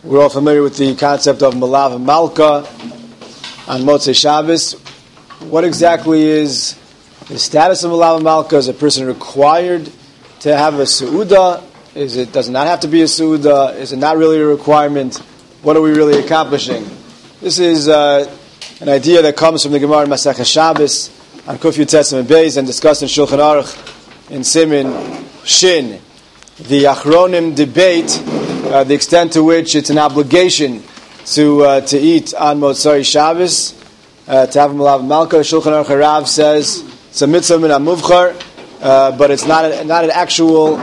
We're all familiar with the concept of Malav and Malka on Motzei Shabbos. What exactly is the status of Malav and Malka? Is a person required to have a Seudah? Does it not have to be a Seudah? Is it not really a requirement? What are we really accomplishing? This is an idea that comes from the Gemara in Masechah Shabbos on Kuf Yud Tes and Beis and discussed in Shulchan Aruch in Siman Shin. The Achronim debate the extent to which it's an obligation to eat on Motzei Shabbos, to have a Malav Malka. Shulchan Aruch Harav says it's a mitzvah min hamuvchar, but it's not an actual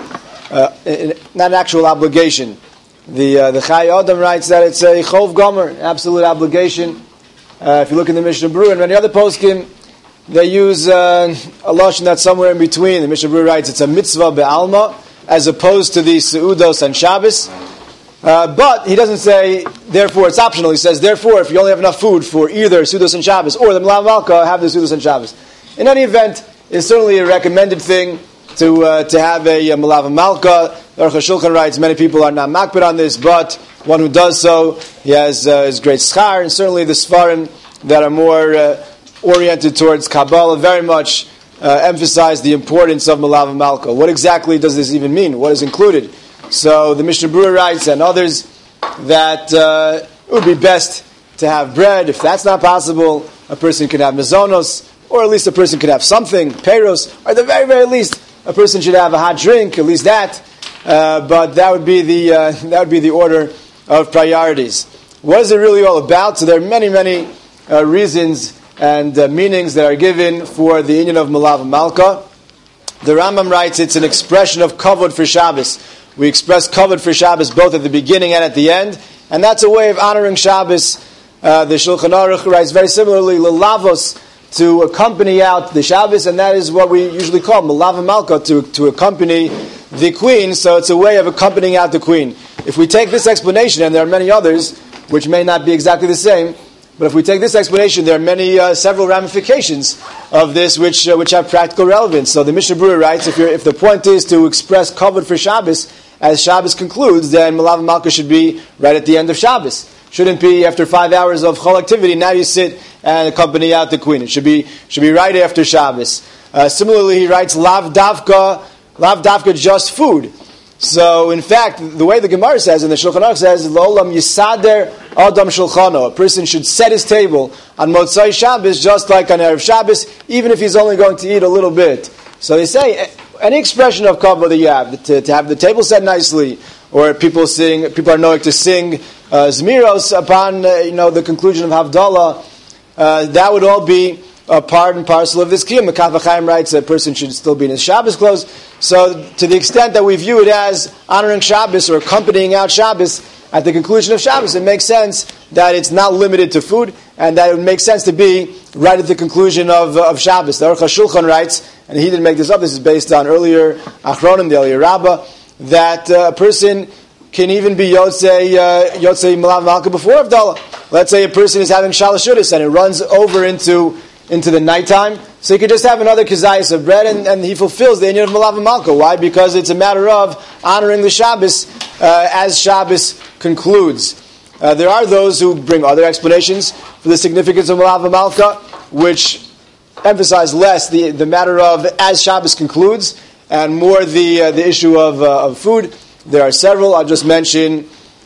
obligation. The Chai Adam writes that it's a chov gomer, absolute obligation. If you look in the Mishnah Berurah and many other poskim, they use a lashon that's somewhere in between. The Mishnah Berurah writes it's a mitzvah be'alma, as opposed to the Seudos and Shabbos. But he doesn't say, therefore it's optional. He says, therefore, if you only have enough food for either Seudos and Shabbos or the Malav Malka, have the Seudos and Shabbos. In any event, it's certainly a recommended thing to have a Malav Malka. The Aruch HaShulchan writes, many people are not makbid on this, but one who does so, he has his great schar, and certainly the Sfarim that are more oriented towards Kabbalah very much emphasize the importance of Malav Malka. What exactly does this even mean? What is included? So the Mishnah Berurah writes, and others, that it would be best to have bread. If that's not possible, a person can have mezonos, or at least a person could have something, peiros, or at the very, very least, a person should have a hot drink, at least that. But that would be the order of priorities. What is it really all about? So there are many, many reasons and meanings that are given for the union of Malav Malka. The Rambam writes it's an expression of kavod for Shabbos. We express kavod for Shabbos both at the beginning and at the end, and that's a way of honoring Shabbos. The Shulchan Aruch writes very similarly, lelavos, to accompany out the Shabbos, and that is what we usually call Malav Malka, to accompany the queen, so it's a way of accompanying out the queen. If we take this explanation, and there are many others, which may not be exactly the same, but if we take this explanation, there are several ramifications of this which have practical relevance. So the Mishnah Berurah writes, if the point is to express kavod for Shabbos, as Shabbos concludes, then Malav Malka should be right at the end of Shabbos. Shouldn't be after 5 hours of chol activity, now you sit and accompany out the queen. It should be right after Shabbos. Similarly, he writes, lav davka just food. So, in fact, the way the Gemara says, and the Shulchan Aruch says, L'olam yisader adam shulchano. A person should set his table on Motzei Shabbos, just like on Erev Shabbos, even if he's only going to eat a little bit. So they say, any expression of kavod that you have, to have the table set nicely, or people are knowing to sing zmiros upon the conclusion of Havdalah, that would all be a part and parcel of this kiyum. The Kaf HaChaim writes that a person should still be in his Shabbos clothes. So to the extent that we view it as honoring Shabbos or accompanying out Shabbos, at the conclusion of Shabbos, it makes sense that it's not limited to food, and that it would make sense to be right at the conclusion of Shabbos. The Aruch HaShulchan writes, and he didn't make this up, this is based on earlier Achronim, the Eliyah Rabbah, that a person can even be Yotzei Malav Malka before Havdalah. Let's say a person is having Shalosh Shudas and it runs over into the nighttime, so he could just have another kazayas of bread, and he fulfills the union of Malav Malka. Why? Because it's a matter of honoring the Shabbos as Shabbos concludes. There are those who bring other explanations for the significance of Malav Malka, which emphasize less the matter of as Shabbos concludes, and more the issue of food. There are several. I'll just mention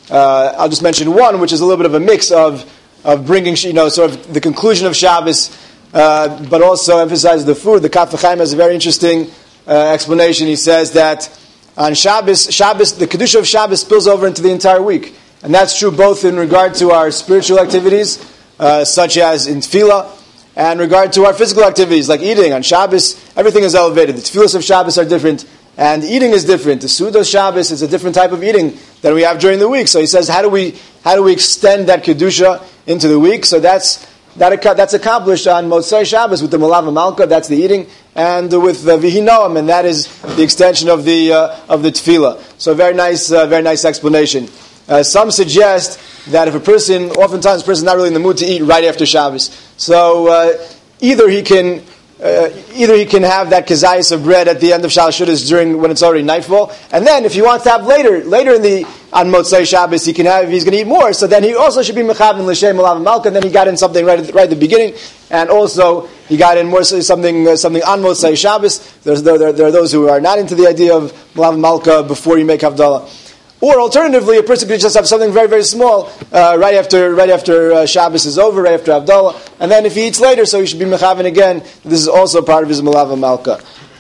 one, which is a little bit of a mix of bringing sort of the conclusion of Shabbos, but also emphasizes the food. The Kaf HaChaim has a very interesting explanation. He says that on Shabbos, the Kedusha of Shabbos spills over into the entire week. And that's true both in regard to our spiritual activities, such as in Tefillah, and in regard to our physical activities, like eating. On Shabbos, everything is elevated. The Tefillahs of Shabbos are different, and eating is different. The Seudos Shabbos is a different type of eating than we have during the week. So he says, how do we extend that Kedusha into the week? So that's accomplished on Motzei Shabbos with the Malav Malka, that's the eating, and with the Vihinoam, and that is the extension of the Tefillah. So very nice explanation. Some suggest that if oftentimes a person is not really in the mood to eat right after Shabbos, so either he can either he can have that kazayas of bread at the end of Shalosh Seudos during when it's already nightfall, and then if he wants to have later on Motzei Shabbos, he can have, if he's going to eat more, so then he also should be mechaven l'shem malav malka, and then he got in something right at the beginning, and also he got in more something on Motzei Shabbos. There are those who are not into the idea of malav malka before you make Havdalah. Or alternatively, a person could just have something very, very small right after Shabbos is over, right after Havdalah, and then if he eats later, so he should be mechaven again. This is also part of his malav malka.